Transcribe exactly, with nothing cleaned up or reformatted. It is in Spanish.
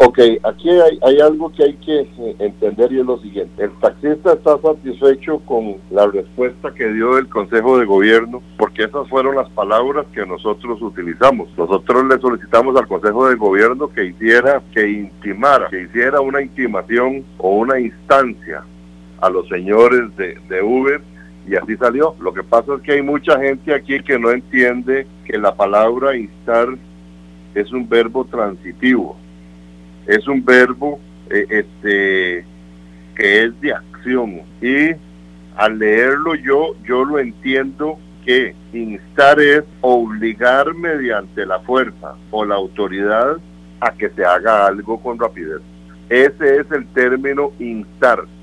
Ok, aquí hay, hay algo que hay que eh, entender y es lo siguiente. El taxista está satisfecho con la respuesta que dio el Consejo de Gobierno, porque esas fueron las palabras que nosotros utilizamos. Nosotros le solicitamos al Consejo de Gobierno que hiciera, que intimara, que hiciera una intimación o una instancia a los señores de, de Uber, y así salió. Lo que pasa es que hay mucha gente aquí que no entiende que la palabra instar es un verbo transitivo. Es un verbo eh, este que es de acción, y al leerlo yo yo lo entiendo que instar es obligar mediante la fuerza o la autoridad a que se haga algo con rapidez. Ese es el término instar.